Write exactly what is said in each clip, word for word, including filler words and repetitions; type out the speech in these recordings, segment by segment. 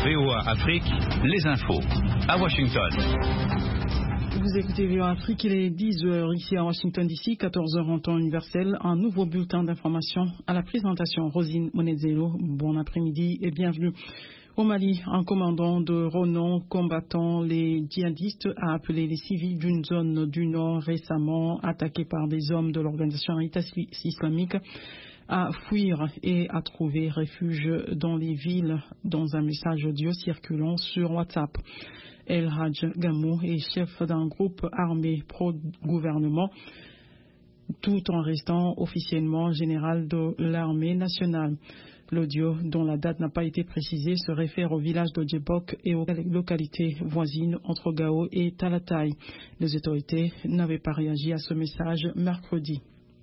V O A Afrique, les infos. À Washington. Vous écoutez V O A Afrique, il est dix heures ici à Washington D C, quatorze heures en temps universel. Un nouveau bulletin d'information à la présentation. Rosine Monezelo, bon après-midi et bienvenue. Au Mali, un commandant de renom combattant les djihadistes a appelé les civils d'une zone du Nord récemment attaquée par des hommes de l'organisation État islamique à fuir et à trouver refuge dans les villes, dans un message audio circulant sur WhatsApp. El Hadj Gamou est chef d'un groupe armé pro-gouvernement, tout en restant officiellement général de l'armée nationale. L'audio, dont la date n'a pas été précisée, se réfère au village de Djebok et aux localités voisines entre Gao et Talatay. Les autorités n'avaient pas réagi à ce message mercredi.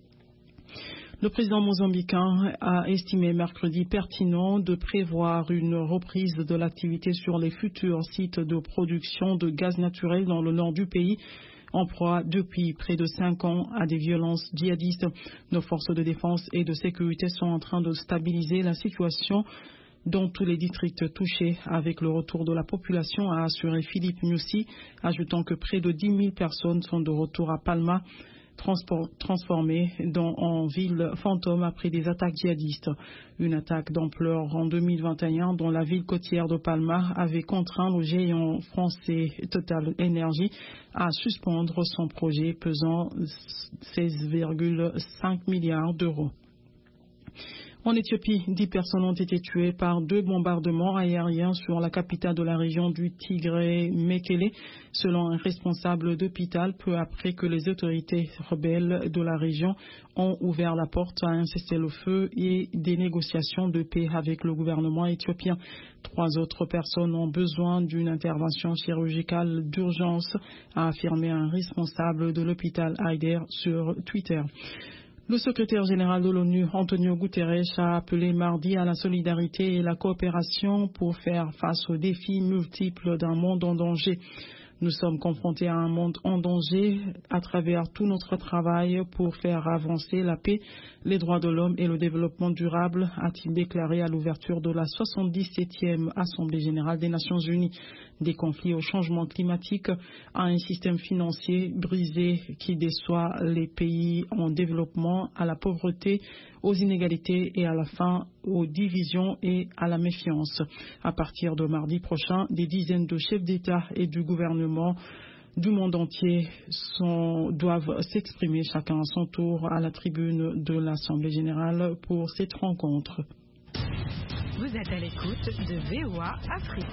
Le président mozambicain a estimé mercredi pertinent de prévoir une reprise de l'activité sur les futurs sites de production de gaz naturel dans le nord du pays, en proie depuis près de cinq ans à des violences djihadistes. Nos forces de défense et de sécurité sont en train de stabiliser la situation dans tous les districts touchés avec le retour de la population, a assuré Philippe Nyusi, ajoutant que près de dix mille personnes sont de retour à Palma, transformée dans, en ville fantôme après des attaques djihadistes. Une attaque d'ampleur en deux mille vingt et un dont la ville côtière de Palma avait contraint le géant français Total Energy à suspendre son projet pesant seize virgule cinq milliards d'euros. En Éthiopie, dix personnes ont été tuées par deux bombardements aériens sur la capitale de la région du Tigré, Mekele, selon un responsable d'hôpital, peu après que les autorités rebelles de la région ont ouvert la porte à un cessez-le-feu et des négociations de paix avec le gouvernement éthiopien. Trois autres personnes ont besoin d'une intervention chirurgicale d'urgence, a affirmé un responsable de l'hôpital Haider sur Twitter. Le secrétaire général de l'ONU, Antonio Guterres, a appelé mardi à la solidarité et la coopération pour faire face aux défis multiples d'un monde en danger. Nous sommes confrontés à un monde en danger à travers tout notre travail pour faire avancer la paix, les droits de l'homme et le développement durable, a-t-il déclaré à l'ouverture de la soixante-dix-septième Assemblée générale des Nations unies. Des conflits au changement climatique, à un système financier brisé qui déçoit les pays en développement, à la pauvreté, aux inégalités et à la fin aux divisions et à la méfiance. À partir de mardi prochain, des dizaines de chefs d'État et du gouvernement du monde entier sont, doivent s'exprimer chacun à son tour à la tribune de l'Assemblée générale pour cette rencontre. Vous êtes à l'écoute de V O A Afrique.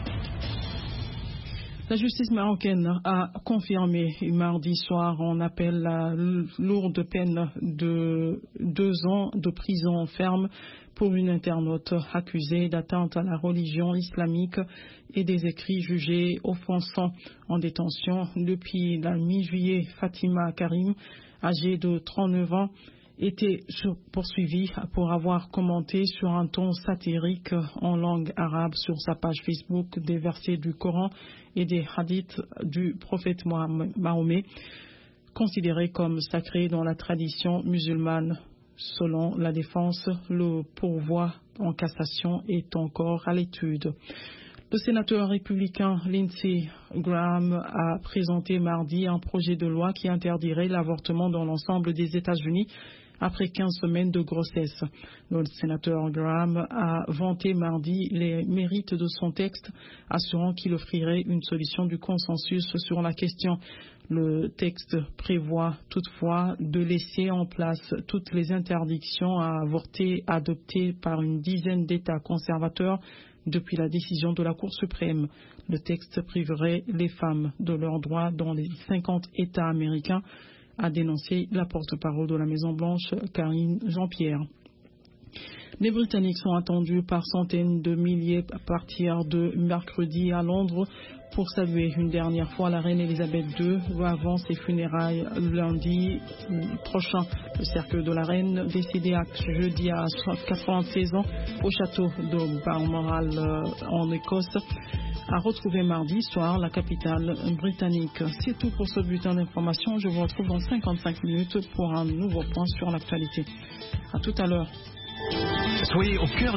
La justice marocaine a confirmé mardi soir en appel la lourde peine de deux ans de prison ferme pour une internaute accusée d'atteinte à la religion islamique et des écrits jugés offensants. En détention depuis la mi-juillet, Fatima Karim, âgée de trente-neuf ans, était poursuivie pour avoir commenté sur un ton satirique en langue arabe sur sa page Facebook des versets du Coran et des hadiths du prophète Mahomet, considérés comme sacrés dans la tradition musulmane. Selon la défense, le pourvoi en cassation est encore à l'étude. Le sénateur républicain Lindsey Graham a présenté mardi un projet de loi qui interdirait l'avortement dans l'ensemble des États-Unis après quinze semaines de grossesse. Le sénateur Graham a vanté mardi les mérites de son texte, assurant qu'il offrirait une solution du consensus sur la question. Le texte prévoit toutefois de laisser en place toutes les interdictions à avorter adoptées par une dizaine d'États conservateurs depuis la décision de la Cour suprême. Le texte priverait les femmes de leurs droits dans les cinquante États américains, a dénoncé la porte-parole de la Maison-Blanche, Karine Jean-Pierre. Les Britanniques sont attendus par centaines de milliers à partir de mercredi à Londres pour saluer une dernière fois la reine Elisabeth deux avant ses funérailles lundi prochain. Le cercueil de la reine, décédée à jeudi à quatre-vingt-seize ans au château de Balmoral en Écosse, a retrouvé mardi soir la capitale britannique. C'est tout pour ce bulletin d'information. Je vous retrouve dans cinquante-cinq minutes pour un nouveau point sur l'actualité. À tout à l'heure. Soyez au cœur